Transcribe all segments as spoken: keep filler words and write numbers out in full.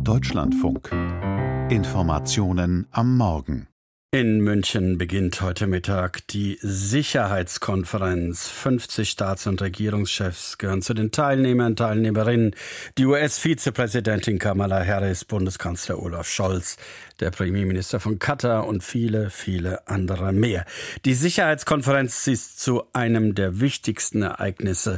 Deutschlandfunk. Informationen am Morgen. In München beginnt heute Mittag die Sicherheitskonferenz. fünfzig Staats- und Regierungschefs gehören zu den Teilnehmern, Teilnehmerinnen. Die U S-Vizepräsidentin Kamala Harris, Bundeskanzler Olaf Scholz, der Premierminister von Katar und viele, viele andere mehr. Die Sicherheitskonferenz ist zu einem der wichtigsten Ereignisse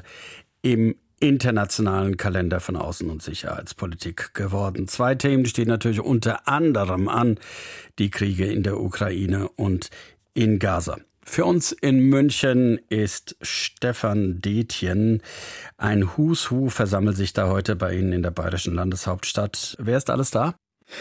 im internationalen Kalender von Außen- und Sicherheitspolitik geworden. Zwei Themen stehen natürlich unter anderem an: die Kriege in der Ukraine und in Gaza. Für uns in München ist Stefan Detjen. Ein Who's Who versammelt sich da heute bei Ihnen in der bayerischen Landeshauptstadt. Wer ist alles da?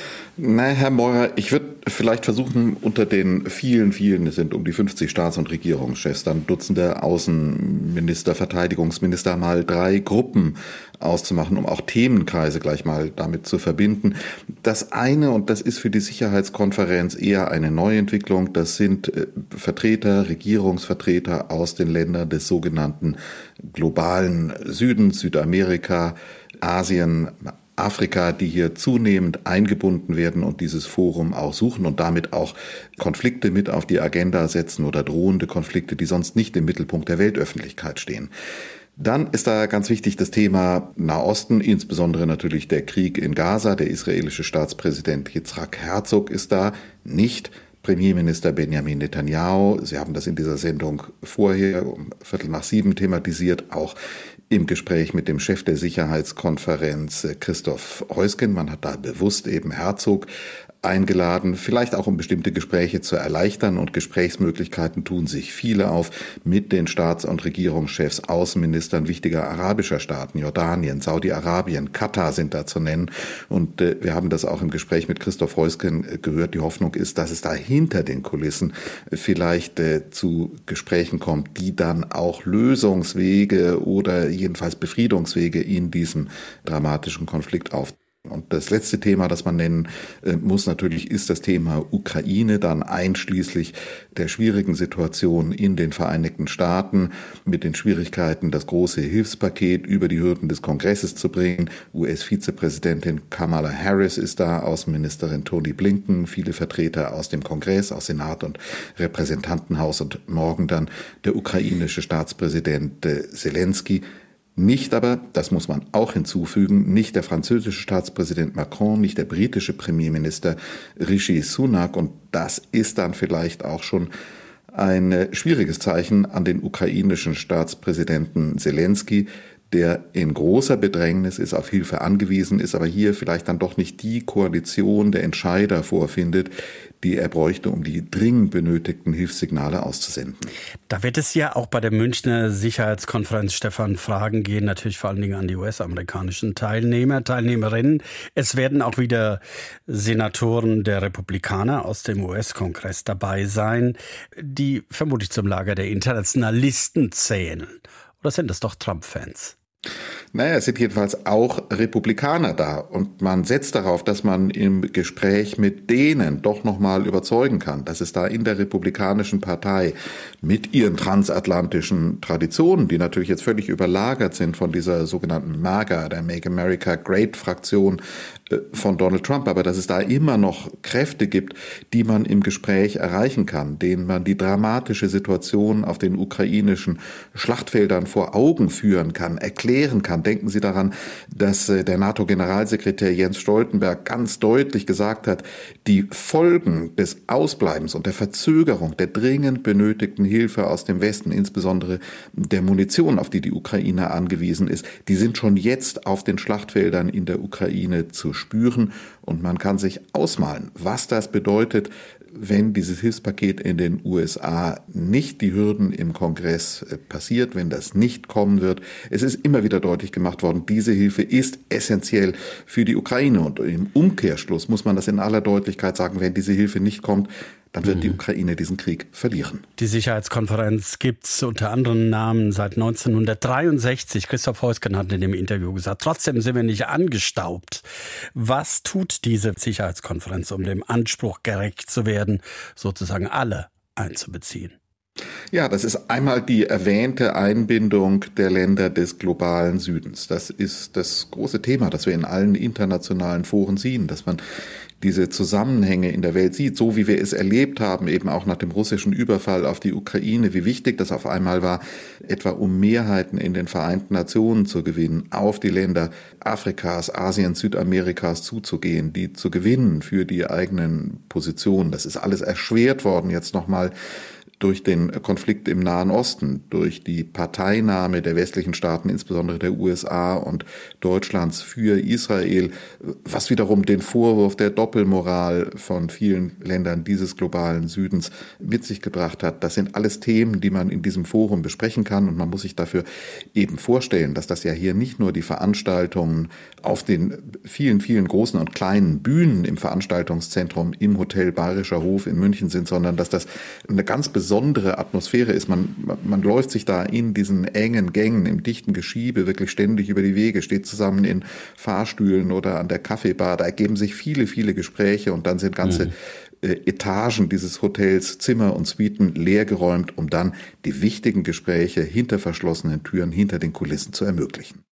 Na, Herr Meurer, ich würde vielleicht versuchen, unter den vielen, vielen, es sind um die fünfzig Staats- und Regierungschefs, dann Dutzende Außenminister, Verteidigungsminister, mal drei Gruppen auszumachen, um auch Themenkreise gleich mal damit zu verbinden. Das eine, und das ist für die Sicherheitskonferenz eher eine Neuentwicklung, das sind Vertreter, Regierungsvertreter aus den Ländern des sogenannten globalen Südens, Südamerika, Asien, Afrika, die hier zunehmend eingebunden werden und dieses Forum auch suchen und damit auch Konflikte mit auf die Agenda setzen oder drohende Konflikte, die sonst nicht im Mittelpunkt der Weltöffentlichkeit stehen. Dann ist da ganz wichtig das Thema Nahosten, insbesondere natürlich der Krieg in Gaza. Der israelische Staatspräsident Yitzhak Herzog ist da, nicht Premierminister Benjamin Netanyahu. Sie haben das in dieser Sendung vorher um Viertel nach sieben thematisiert, auch im Gespräch mit dem Chef der Sicherheitskonferenz Christoph Heusgen. Man hat da bewusst eben Herzog eingeladen, vielleicht auch um bestimmte Gespräche zu erleichtern, und Gesprächsmöglichkeiten tun sich viele auf mit den Staats- und Regierungschefs, Außenministern wichtiger arabischer Staaten, Jordanien, Saudi-Arabien, Katar sind da zu nennen, und äh, wir haben das auch im Gespräch mit Christoph Heusgen äh, gehört. Die Hoffnung ist, dass es da hinter den Kulissen äh, vielleicht äh, zu Gesprächen kommt, die dann auch Lösungswege oder jedenfalls Befriedungswege in diesem dramatischen Konflikt aufzeigen. Und das letzte Thema, das man nennen äh, muss natürlich, ist das Thema Ukraine, dann einschließlich der schwierigen Situation in den Vereinigten Staaten mit den Schwierigkeiten, das große Hilfspaket über die Hürden des Kongresses zu bringen. U S-Vizepräsidentin Kamala Harris ist da, Außenministerin Tony Blinken, viele Vertreter aus dem Kongress, aus Senat und Repräsentantenhaus und morgen dann der ukrainische Staatspräsident äh, Zelensky. Nicht aber, das muss man auch hinzufügen, nicht der französische Staatspräsident Macron, nicht der britische Premierminister Rishi Sunak, und das ist dann vielleicht auch schon ein schwieriges Zeichen an den ukrainischen Staatspräsidenten Zelensky, der in großer Bedrängnis ist, auf Hilfe angewiesen ist, aber hier vielleicht dann doch nicht die Koalition der Entscheider vorfindet, die er bräuchte, um die dringend benötigten Hilfssignale auszusenden. Da wird es ja auch bei der Münchner Sicherheitskonferenz, Stefan, Fragen gehen, natürlich vor allen Dingen an die U S-amerikanischen Teilnehmer, Teilnehmerinnen. Es werden auch wieder Senatoren der Republikaner aus dem U S-Kongress dabei sein, die vermutlich zum Lager der Internationalisten zählen. Oder sind es doch Trump-Fans? Naja, es sind jedenfalls auch Republikaner da, und man setzt darauf, dass man im Gespräch mit denen doch nochmal überzeugen kann, dass es da in der Republikanischen Partei mit ihren transatlantischen Traditionen, die natürlich jetzt völlig überlagert sind von dieser sogenannten MAGA, der Make America Great Fraktion von Donald Trump, aber dass es da immer noch Kräfte gibt, die man im Gespräch erreichen kann, denen man die dramatische Situation auf den ukrainischen Schlachtfeldern vor Augen führen kann, erklären kann. Denken Sie daran, dass der NATO-Generalsekretär Jens Stoltenberg ganz deutlich gesagt hat, die Folgen des Ausbleibens und der Verzögerung der dringend benötigten Hilfe aus dem Westen, insbesondere der Munition, auf die die Ukraine angewiesen ist, die sind schon jetzt auf den Schlachtfeldern in der Ukraine zu spüren, und man kann sich ausmalen, was das bedeutet, wenn dieses Hilfspaket in den U S A nicht die Hürden im Kongress passiert, wenn das nicht kommen wird. Es ist immer wieder deutlich gemacht worden, diese Hilfe ist essentiell für die Ukraine, und im Umkehrschluss muss man das in aller Deutlichkeit sagen, wenn diese Hilfe nicht kommt, dann wird die Ukraine diesen Krieg verlieren. Die Sicherheitskonferenz gibt es unter anderen Namen seit neunzehnhundertdreiundsechzig. Christoph Heusgen hat in dem Interview gesagt, trotzdem sind wir nicht angestaubt. Was tut diese Sicherheitskonferenz, um dem Anspruch gerecht zu werden, sozusagen alle einzubeziehen? Ja, das ist einmal die erwähnte Einbindung der Länder des globalen Südens. Das ist das große Thema, das wir in allen internationalen Foren sehen, dass man diese Zusammenhänge in der Welt sieht, so wie wir es erlebt haben, eben auch nach dem russischen Überfall auf die Ukraine, wie wichtig das auf einmal war, etwa um Mehrheiten in den Vereinten Nationen zu gewinnen, auf die Länder Afrikas, Asiens, Südamerikas zuzugehen, die zu gewinnen für die eigenen Positionen. Das ist alles erschwert worden jetzt nochmal durch den Konflikt im Nahen Osten, durch die Parteinahme der westlichen Staaten, insbesondere der U S A und Deutschlands für Israel, was wiederum den Vorwurf der Doppelmoral von vielen Ländern dieses globalen Südens mit sich gebracht hat. Das sind alles Themen, die man in diesem Forum besprechen kann, und man muss sich dafür eben vorstellen, dass das ja hier nicht nur die Veranstaltungen auf den vielen, vielen großen und kleinen Bühnen im Veranstaltungszentrum im Hotel Bayerischer Hof in München sind, sondern dass das eine ganz besondere besondere Atmosphäre ist. Man, man läuft sich da in diesen engen Gängen, im dichten Geschiebe wirklich ständig über die Wege, steht zusammen in Fahrstühlen oder an der Kaffeebar. Da ergeben sich viele, viele Gespräche, und dann sind ganze mhm. äh, Etagen dieses Hotels, Zimmer und Suiten leergeräumt, um dann die wichtigen Gespräche hinter verschlossenen Türen, hinter den Kulissen zu ermöglichen.